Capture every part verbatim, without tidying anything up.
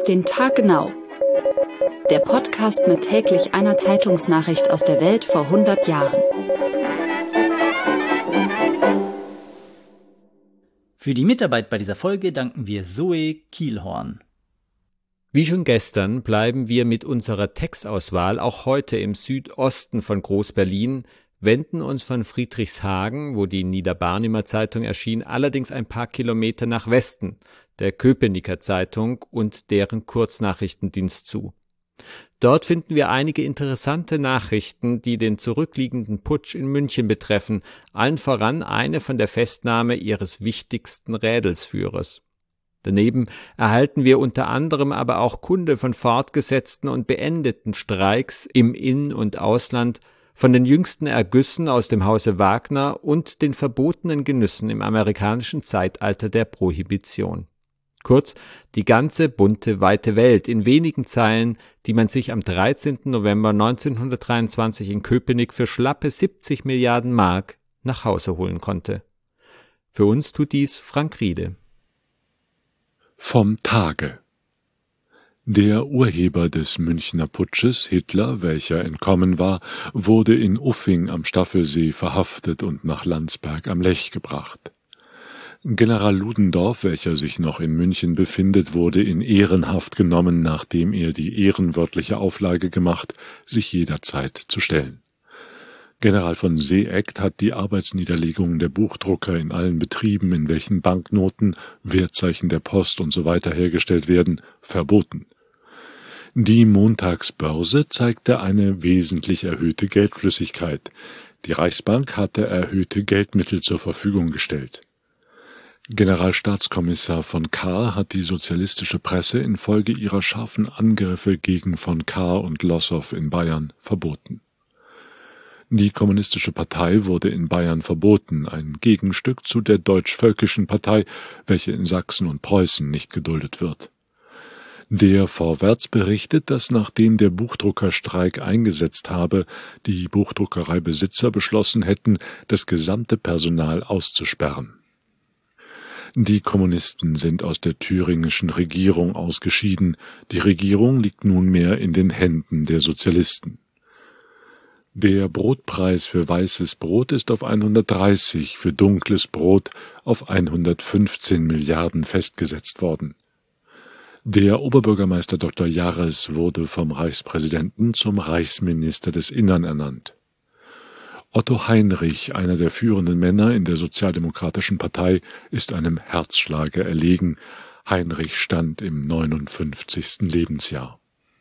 den Tag genau. Der Podcast mit täglich einer Zeitungsnachricht aus der Welt vor hundert Jahren. Für die Mitarbeit bei dieser Folge danken wir Zoe Kielhorn. Wie schon gestern bleiben wir mit unserer Textauswahl auch heute im Südosten von Groß-Berlin, wenden uns von Friedrichshagen, wo die Niederbarnimer Zeitung erschien, allerdings ein paar Kilometer nach Westen, der Köpenicker Zeitung und deren Kurznachrichtendienst zu. Dort finden wir einige interessante Nachrichten, die den zurückliegenden Putsch in München betreffen, allen voran eine von der Festnahme ihres wichtigsten Rädelsführers. Daneben erhalten wir unter anderem aber auch Kunde von fortgesetzten und beendeten Streiks im In- und Ausland, von den jüngsten Ergüssen aus dem Hause Wagner und den verbotenen Genüssen im amerikanischen Zeitalter der Prohibition. Kurz, die ganze bunte, weite Welt in wenigen Zeilen, die man sich am dreizehnten November neunzehnhundertdreiundzwanzig in Köpenick für schlappe siebzig Milliarden Mark nach Hause holen konnte. Für uns tut dies Frank Riede. Vom Tage. Der Urheber des Münchner Putsches, Hitler, welcher entkommen war, wurde in Uffing am Staffelsee verhaftet und nach Landsberg am Lech gebracht. General Ludendorff, welcher sich noch in München befindet, wurde in Ehrenhaft genommen, nachdem er die ehrenwörtliche Auflage gemacht, sich jederzeit zu stellen. General von Seeckt hat die Arbeitsniederlegungen der Buchdrucker in allen Betrieben, in welchen Banknoten, Wertzeichen der Post usw. hergestellt werden, verboten. Die Montagsbörse zeigte eine wesentlich erhöhte Geldflüssigkeit. Die Reichsbank hatte erhöhte Geldmittel zur Verfügung gestellt. Generalstaatskommissar von Kahr hat die sozialistische Presse infolge ihrer scharfen Angriffe gegen von Kahr und Lossow in Bayern verboten. Die Kommunistische Partei wurde in Bayern verboten, ein Gegenstück zu der Deutsch-Völkischen Partei, welche in Sachsen und Preußen nicht geduldet wird. Der Vorwärts berichtet, dass nachdem der Buchdruckerstreik eingesetzt habe, die Buchdruckereibesitzer beschlossen hätten, das gesamte Personal auszusperren. Die Kommunisten sind aus der thüringischen Regierung ausgeschieden. Die Regierung liegt nunmehr in den Händen der Sozialisten. Der Brotpreis für weißes Brot ist auf hundertdreißig, für dunkles Brot auf hundertfünfzehn Milliarden festgesetzt worden. Der Oberbürgermeister Doktor Jarres wurde vom Reichspräsidenten zum Reichsminister des Innern ernannt. Otto Heinrich, einer der führenden Männer in der Sozialdemokratischen Partei, ist einem Herzschlager erlegen. Heinrich stand im neunundfünfzigsten Lebensjahr.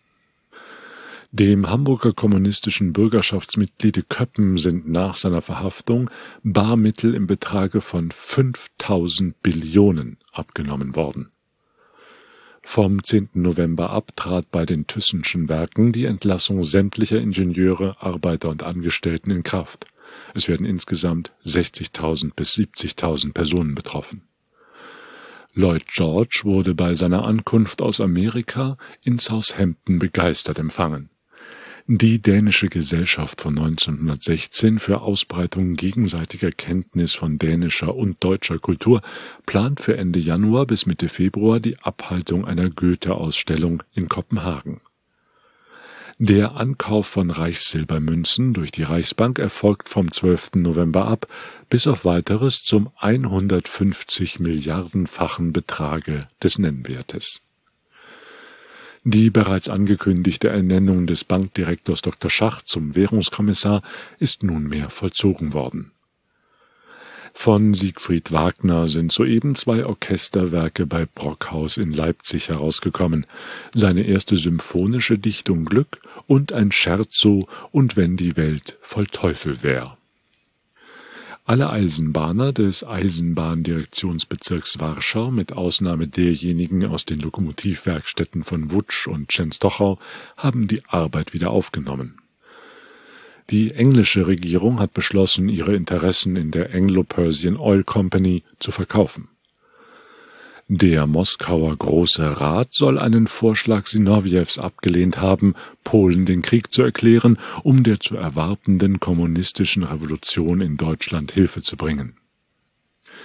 Dem Hamburger kommunistischen Bürgerschaftsmitgliede Köppen sind nach seiner Verhaftung Barmittel im Betrage von fünftausend Billionen abgenommen worden. Vom zehnten November ab trat bei den Thyssenschen Werken die Entlassung sämtlicher Ingenieure, Arbeiter und Angestellten in Kraft. Es werden insgesamt sechzigtausend bis siebzigtausend Personen betroffen. Lloyd George wurde bei seiner Ankunft aus Amerika in Southampton begeistert empfangen. Die Dänische Gesellschaft von neunzehnhundertsechzehn für Ausbreitung gegenseitiger Kenntnis von dänischer und deutscher Kultur plant für Ende Januar bis Mitte Februar die Abhaltung einer Goethe-Ausstellung in Kopenhagen. Der Ankauf von Reichssilbermünzen durch die Reichsbank erfolgt vom zwölften November ab, bis auf Weiteres zum hundertfünfzig Milliardenfachen Betrage des Nennwertes. Die bereits angekündigte Ernennung des Bankdirektors Doktor Schach zum Währungskommissar ist nunmehr vollzogen worden. Von Siegfried Wagner sind soeben zwei Orchesterwerke bei Brockhaus in Leipzig herausgekommen, seine erste symphonische Dichtung Glück und ein Scherzo und wenn die Welt voll Teufel wär. Alle Eisenbahner des Eisenbahndirektionsbezirks Warschau, mit Ausnahme derjenigen aus den Lokomotivwerkstätten von Wutsch und Częstochow, haben die Arbeit wieder aufgenommen. Die englische Regierung hat beschlossen, ihre Interessen in der Anglo-Persian Oil Company zu verkaufen. Der Moskauer Große Rat soll einen Vorschlag Sinowjews abgelehnt haben, Polen den Krieg zu erklären, um der zu erwartenden kommunistischen Revolution in Deutschland Hilfe zu bringen.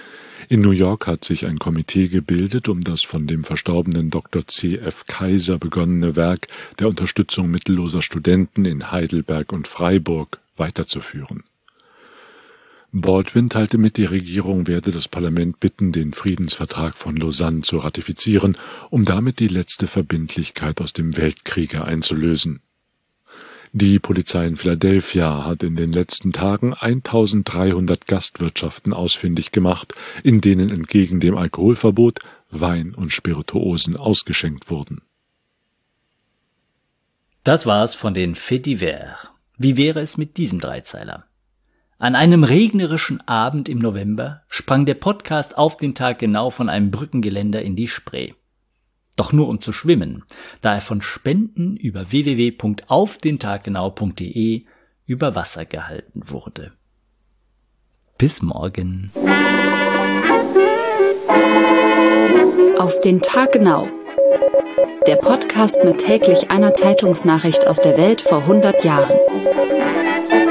In New York hat sich ein Komitee gebildet, um das von dem verstorbenen Doktor C F Kaiser begonnene Werk der Unterstützung mittelloser Studenten in Heidelberg und Freiburg weiterzuführen. Baldwin teilte mit, die Regierung werde das Parlament bitten, den Friedensvertrag von Lausanne zu ratifizieren, um damit die letzte Verbindlichkeit aus dem Weltkriege einzulösen. Die Polizei in Philadelphia hat in den letzten Tagen eintausenddreihundert Gastwirtschaften ausfindig gemacht, in denen entgegen dem Alkoholverbot Wein und Spirituosen ausgeschenkt wurden. Das war's von den Faits divers. Wie wäre es mit diesem Dreizeiler? An einem regnerischen Abend im November sprang der Podcast auf den Tag genau von einem Brückengeländer in die Spree. Doch nur um zu schwimmen, da er von Spenden über w w w punkt auf den tag genau punkt d e über Wasser gehalten wurde. Bis morgen. Auf den Tag genau. Der Podcast mit täglich einer Zeitungsnachricht aus der Welt vor hundert Jahren.